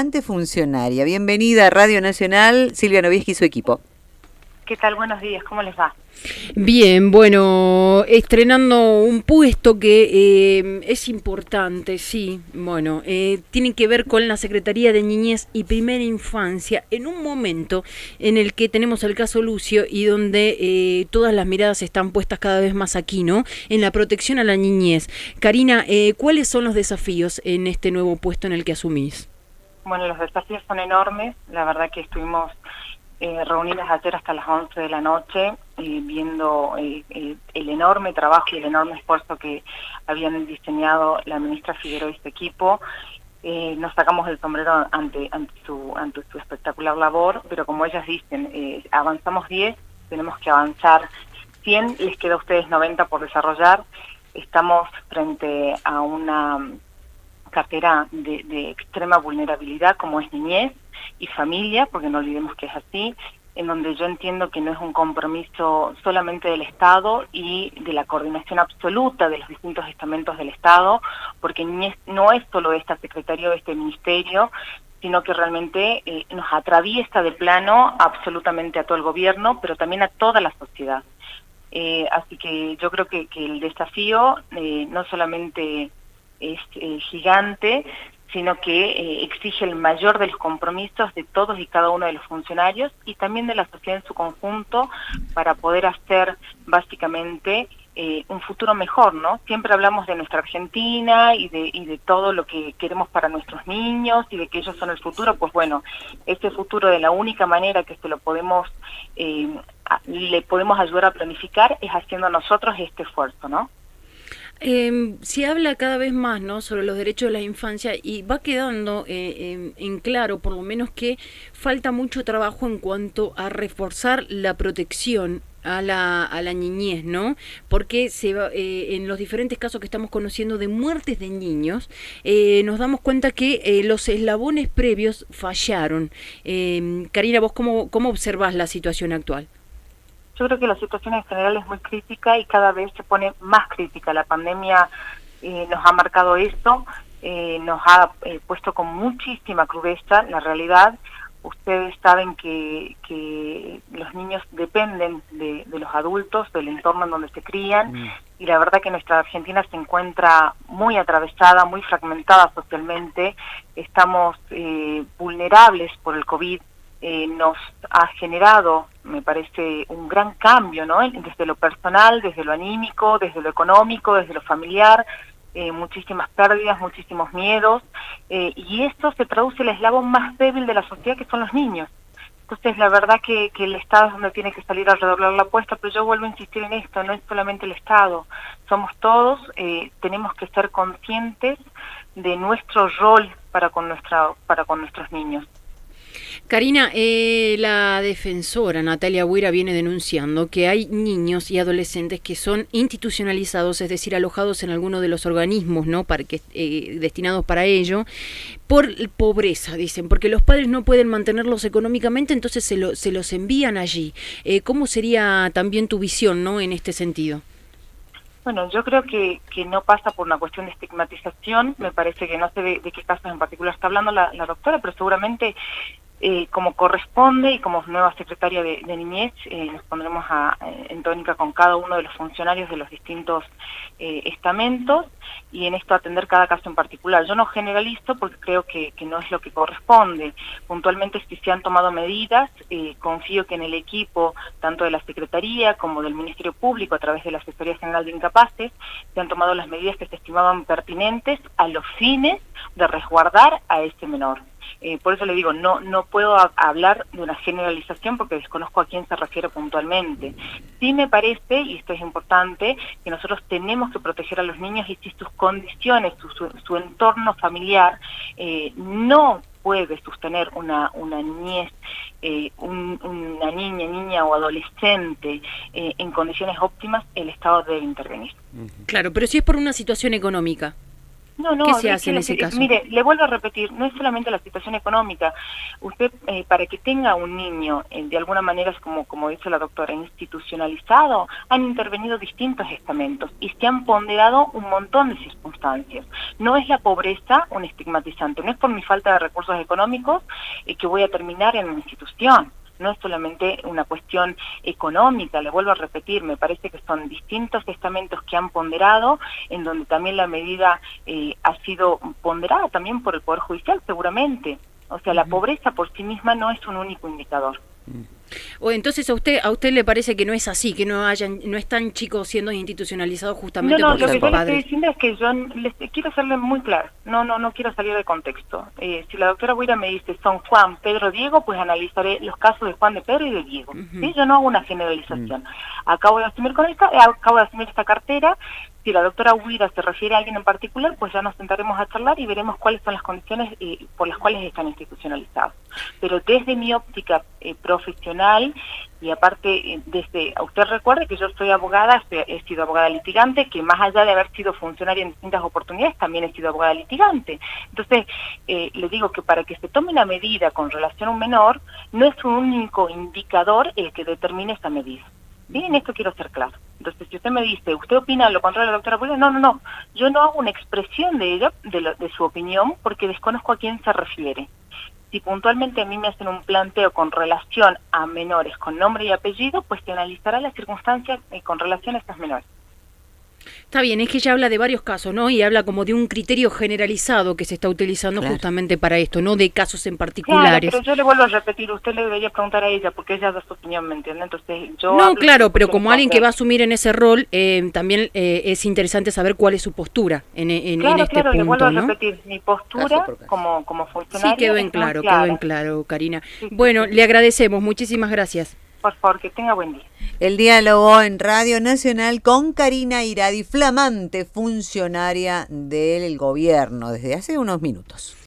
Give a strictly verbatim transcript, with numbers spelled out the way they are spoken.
flamante funcionaria. Bienvenida a Radio Nacional, Silvia Novieski y su equipo. ¿Qué tal? Buenos días, ¿cómo les va? Bien, bueno, estrenando un puesto que eh, es importante, sí, bueno, eh, tiene que ver con la Secretaría de Niñez y Primera Infancia, en un momento en el que tenemos el caso Lucio y donde eh, todas las miradas están puestas cada vez más aquí, ¿no? En la protección a la niñez. Karina, eh, ¿cuáles son los desafíos en este nuevo puesto en el que asumís? Bueno, los desafíos son enormes, la verdad que estuvimos Eh, reunidas ayer hasta las once de la noche, eh, viendo eh, eh, el enorme trabajo y el enorme esfuerzo que habían diseñado la ministra Figueroa y su equipo. Eh, nos sacamos el sombrero ante, ante, su, ante su espectacular labor, pero como ellas dicen, eh, avanzamos diez, tenemos que avanzar cien, les queda a ustedes noventa por desarrollar. Estamos frente a una cartera de, de extrema vulnerabilidad como es niñez y familia, porque no olvidemos que es así, en donde yo entiendo que no es un compromiso solamente del Estado y de la coordinación absoluta de los distintos estamentos del Estado, porque niñez no es solo esta secretaría o este ministerio, sino que realmente eh, nos atraviesa de plano absolutamente a todo el gobierno, pero también a toda la sociedad. Eh, así que yo creo que, que el desafío eh, no solamente es eh, gigante, sino que eh, exige el mayor de los compromisos de todos y cada uno de los funcionarios y también de la sociedad en su conjunto para poder hacer básicamente eh, un futuro mejor, ¿no? Siempre hablamos de nuestra Argentina y de, y de todo lo que queremos para nuestros niños y de que ellos son el futuro. Pues bueno, ese futuro de la única manera que se lo podemos, eh, le podemos ayudar a planificar es haciendo nosotros este esfuerzo, ¿no? Eh, se habla cada vez más, ¿no?, sobre los derechos de la infancia y va quedando eh, en, en claro, por lo menos, que falta mucho trabajo en cuanto a reforzar la protección a la, a la niñez, ¿no? Porque se va, eh, en los diferentes casos que estamos conociendo de muertes de niños, eh, nos damos cuenta que eh, los eslabones previos fallaron. Eh, Karina, ¿vos cómo, cómo observás la situación actual? Yo creo que la situación en general es muy crítica y cada vez se pone más crítica. La pandemia eh, nos ha marcado esto, eh, nos ha eh, puesto con muchísima crudeza la realidad. Ustedes saben que, que los niños dependen de, de los adultos, del entorno en donde se crían, mm. y la verdad que nuestra Argentina se encuentra muy atravesada, muy fragmentada socialmente. Estamos eh, vulnerables por el COVID. Eh, nos ha generado, me parece, un gran cambio, ¿no? Desde lo personal, desde lo anímico, desde lo económico, desde lo familiar, eh, muchísimas pérdidas, muchísimos miedos, eh, y esto se traduce en el eslabón más débil de la sociedad, que son los niños. Entonces, la verdad que, que el Estado es donde tiene que salir a redoblar la apuesta, pero yo vuelvo a insistir en esto, no es solamente el Estado, somos todos, eh, tenemos que ser conscientes de nuestro rol para con, nuestra, para con nuestros niños. Karina, eh, la defensora Natalia Buira viene denunciando que hay niños y adolescentes que son institucionalizados, es decir, alojados en alguno de los organismos, ¿no?, para que, eh, destinados para ello, por pobreza, dicen, porque los padres no pueden mantenerlos económicamente, entonces se, lo, se los envían allí. Eh, ¿Cómo sería también tu visión, ¿no?, en este sentido? Bueno, yo creo que, que no pasa por una cuestión de estigmatización. Me parece que no sé de, de qué casos en particular está hablando la, la doctora, pero seguramente eh, como corresponde y como nueva secretaria de, de Niñez eh, nos pondremos a, en tónica con cada uno de los funcionarios de los distintos eh, estamentos y en esto atender cada caso en particular. Yo no generalizo porque creo que, que no es lo que corresponde. Puntualmente, si se han tomado medidas, eh, confío que en el equipo, tanto de la Secretaría como del Ministerio Público, a través de la Asesoría General de Incapaces, se han tomado las medidas que se estimaban pertinentes a los fines de resguardar a ese menor. Eh, por eso le digo, no no puedo a, hablar de una generalización porque desconozco a quién se refiere puntualmente. Sí me parece, y esto es importante, que nosotros tenemos que proteger a los niños y si sus condiciones, su, su, su entorno familiar eh, no puede sostener una, una niñez, eh, un, una niña, niña o adolescente eh, en condiciones óptimas, el Estado debe intervenir. Claro, pero si es por una situación económica. No, no, ¿Qué se es hace que en la- ese caso? Mire, le vuelvo a repetir, no es solamente la situación económica. Usted, eh, para que tenga un niño, eh, de alguna manera, es como, como dice la doctora, institucionalizado, han intervenido distintos estamentos y se han ponderado un montón de circunstancias. No es la pobreza un estigmatizante, no es por mi falta de recursos económicos eh, que voy a terminar en una institución. No es solamente una cuestión económica, le vuelvo a repetir, me parece que son distintos estamentos que han ponderado, en donde también la medida eh, ha sido ponderada también por el Poder Judicial, seguramente. O sea, la pobreza por sí misma no es un único indicador. O entonces a usted a usted le parece que no es así, que no hayan no están chicos siendo institucionalizados justamente No, no, porque lo que son yo le estoy padres. diciendo es que yo les quiero serle muy claro, no, no, no quiero salir de contexto. Eh, si la doctora Huira me dice son Juan, Pedro, Diego, pues analizaré los casos de Juan, de Pedro y de Diego. Ujú. ¿Sí? Yo no hago una generalización. Acabo de asumir con esta, eh, acabo de asumir esta cartera. Si la doctora Huira se refiere a alguien en particular, pues ya nos sentaremos a charlar y veremos cuáles son las condiciones eh, por las cuales están institucionalizados. Pero desde mi óptica eh, profesional, y aparte, eh, desde usted recuerde que yo soy abogada, he sido abogada litigante, que más allá de haber sido funcionaria en distintas oportunidades, también he sido abogada litigante. Entonces, eh, le digo que para que se tome una medida con relación a un menor, no es un único indicador el que determine esa medida. ¿Sí? En esto quiero ser claro. Entonces, si usted me dice, ¿usted opina lo contrario de la doctora Huira? No, no, no. Yo no hago una expresión de ella, de, lo, de su opinión, porque desconozco a quién se refiere. Si puntualmente a mí me hacen un planteo con relación a menores con nombre y apellido, pues se analizará las circunstancias eh, con relación a estas menores. Está bien, es que ella habla de varios casos, ¿no? Y habla como de un criterio generalizado que se está utilizando Claro. justamente para esto, no de casos en Claro, particulares. pero yo le vuelvo a repetir, usted le debería preguntar a ella, porque ella da su opinión, ¿me entiende? Entonces, yo No, hablo claro, porque pero me como alguien que va a conviene. asumir en ese rol, eh, también eh, es interesante saber cuál es su postura en, en, Claro, en este claro, le vuelvo punto, a ¿no? repetir, mi Caso postura por caso. como, como funcionaria Sí, quedó en es muy claro, quedó clara. en claro, Karina. Sí, sí, Bueno, sí. le agradecemos, muchísimas gracias. Por favor, que tenga buen día. El diálogo en Radio Nacional con Karina Iradi, flamante funcionaria del gobierno desde hace unos minutos.